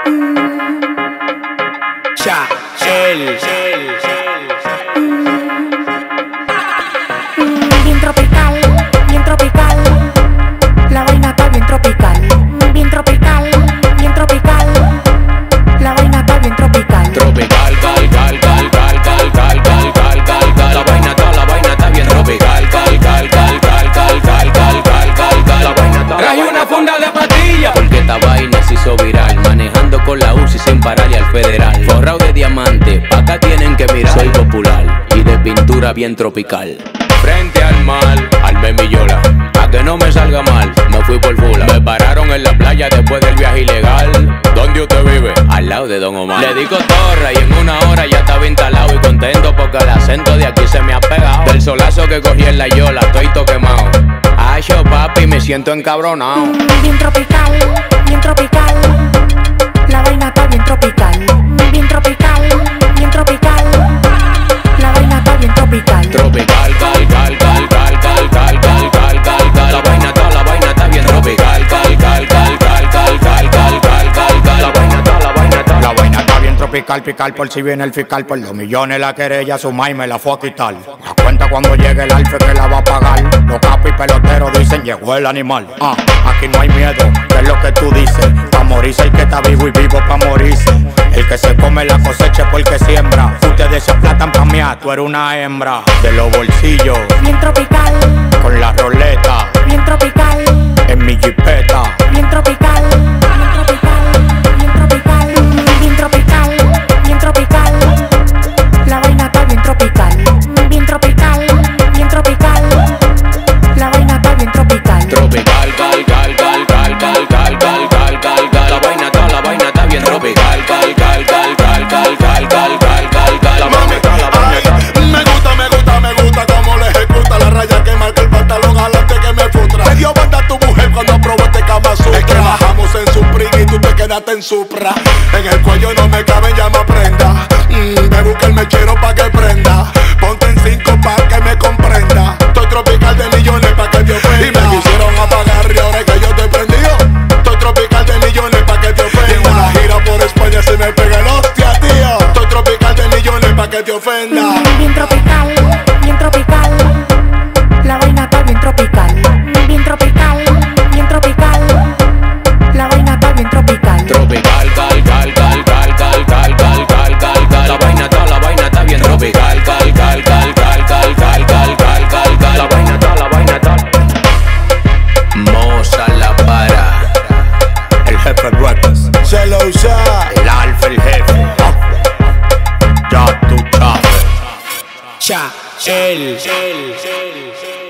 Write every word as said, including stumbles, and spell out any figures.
Ya, el, Bien tropical, bien tropical. La vaina está bien tropical. Bien tropical, bien tropical. La vaina está bien tropical. tropical, cal, cal, cal, cal, cal, cal, cal, cal, cal, cal. La vaina está, la vaina está bien tropical, cal, cal, cal, cal, cal, cal, cal, cal, cal, cal. La vaina está. Trae una funda de pastillas porque esta vaina se hizo viral. Manejando con la U C I sin pararle al federal. Forrado de diamante, pa' acá tienen que mirar. Soy popular y de pintura bien tropical. Frente al mar, armé mi yola. A que no me salga mal, me fui por fula. Me pararon en la playa después del viaje ilegal. ¿Dónde usted vive? Al lado de Don Omar. Le digo torre y en una hora ya estaba instalado. Y contento porque el acento de aquí se me ha pegado. Del solazo que cogí en la yola, estoy todo quemado. Ay, yo papi, me siento encabronado. Bien tropical, bien tropical. La vaina está bien tropical. Bien tropical, bien tropical. La vaina está bien tropical. Tropical, cal, cal, cal, cal, cal, cal, cal, cal, cal, cal. La vaina está, la vaina está bien tropical. Cal, cal, cal, cal, cal, cal, cal, cal, cal, cal. La vaina está, la vaina está. La vaina está bien tropical, picar por si viene el fiscal. Por dos millones la querella, su mai me la fue a quitar. La cuenta cuando llegue el alfe que la va a pagar. Los capos y peloteros dicen llegó el animal. Ah, aquí no hay miedo, que es lo que tú dices. Pa' morirse el que está vivo y vivo pa' morirse. El que se come la cosecha porque siembra. Ustedes se aplatan pa' mí, tú eres una hembra. De los bolsillos, Bien tropical, con la roleta, bien tropical. en mi jipeta. Bien tropical, bien tropical, bien tropical. Bien tropical, bien tropical. La vaina está bien tropical. Bien tropical, bien tropical. La vaina está bien tropical. Tropical, cal, cal, cal, cal, cal, cal, cal, cal, cal, cal. La vaina está, la vaina está bien tropical. Cal, cal, cal, cal, cal, cal, cal, cal, cal, cal. La vaina está, la vaina está. Me gusta, me gusta, me gusta cómo le ejecuta la raya que marca el pantalón adelante que me frustra. Me dio banda tu mujer cuando probó este Kama Sutra. Es que bajamos en Supring y tú te quedaste en Supra. En el cuello no me caben, ya me aprenda. Mm, me busca el mechero pa' que prenda. Ponte en cinco pa' que me comprenda. Estoy tropical de millones pa' que te ofenda. Y me quisieron apagar y ahora es que yo estoy prendido. Estoy tropical de millones pa' que te ofenda. Y en una gira por España se me pega el hostia, tío. Estoy tropical de millones pa' que te ofenda. Bien tropical, bien tropical. La vaina está bien tropical. Bien tropical, bien tropical. La vaina está bien tropical. Tropical, cal, cal, cal, cal, cal, cal, cal, cal, cal, cal. La vaina está, la vaina está bien tropical. Cal, cal, cal, cal, cal, cal, cal, cal, cal, cal. La vaina está, la vaina está. Moza la para. El jefe Records, Se lo usa. el alfa, el jefe. Ya tú sabes. Ya, el, el, el.